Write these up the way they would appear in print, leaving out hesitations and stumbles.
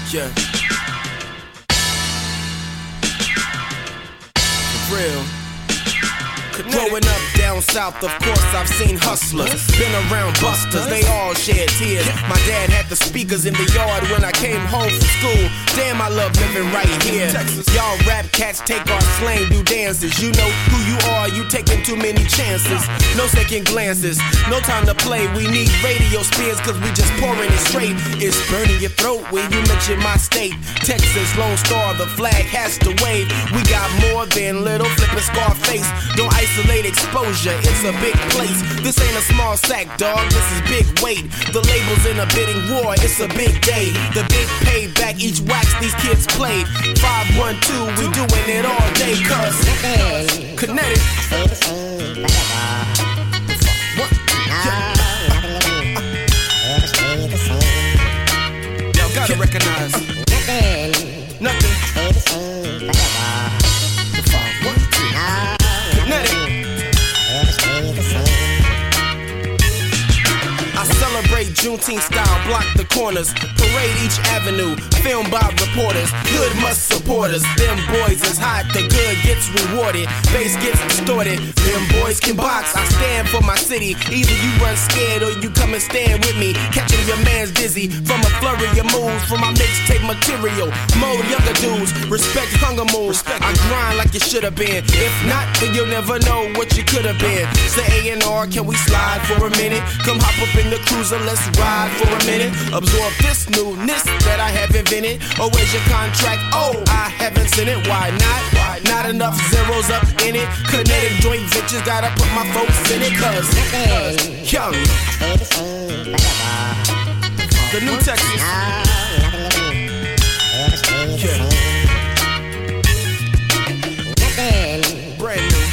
Yeah. For real. Growing up down south, of course I've seen hustlers. Been around busters, they all shed tears. My dad had the speakers in the yard when I came home from school. Damn, I love living right here. Y'all rap cats take our slang, do dances. You know who you are, you taking too many chances. No second glances, no time to play. We need radio spins cause we just pouring it straight. It's burning your throat when you mention my state. Texas, Lone Star, the flag has to wave. We got more than little flippin' Scarface. Don't isolate exposure, it's a big place. This ain't a small sack, dog, this is big weight. The label's in a bidding war, it's a big day. The big payback, each wax these kids played. 512, we doing it all day, cuz Kinetic. What? Y'all gotta recognize nothing. Celebrate Juneteenth style, block the corners, parade each avenue, filmed by reporters. Good must support us. Them boys is hot, the good gets rewarded, bass gets distorted. Them boys can box, I stand for my city. Either you run scared or you come and stand with me. Catching your man's dizzy from a flurry of moves from my mixtape material. More younger dudes, respect hunger moves. I grind like you should have been. If not, then you'll never know what you could have been. Say A&R, can we slide for a minute? Come hop up in the cruiser, let's ride for a minute. Absorb this newness that I have invented. Or where's your contract? Oh, I haven't seen it. Why not? Not enough zeros up in it. Kinetic joint ventures, gotta put my folks in it. Cause young, the new Texas. Yeah. Brand new.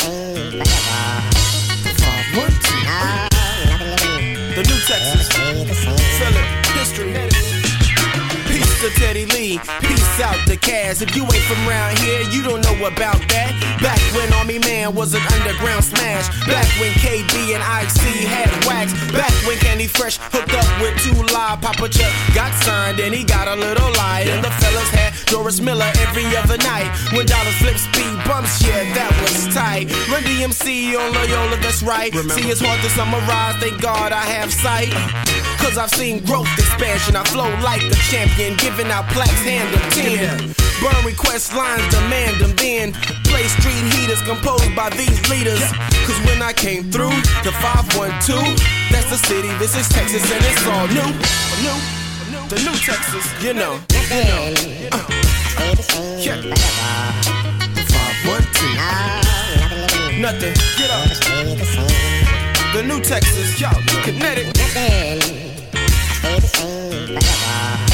The new Texas. Feel it. History. Peace to Teddy Lee. Peace out to Kaz. If you ain't from around here, you don't know about that. Back when Army Man was an underground smash. Back when KB and IC had wax. Back when Candy Fresh hooked up with 2 Live. Papa Chuck got signed and he got a little light. And the fellas had Doris Miller every other night. When dollars flip speed bumps, yeah, that was tight. Run DMC on Loyola, that's right. See, it's hard to summarize, thank God I have sight. Cause I've seen growth, expansion, I flow like a champion. Giving out plaques, hand them 10. Burn request lines, demand them then. Play street heaters composed by these leaders. Cause when I came through, the 512, that's the city, this is Texas and it's all new. The new Texas, you know. Yeah. 512. Nothing, get up. The new Texas, yo, Kinetic.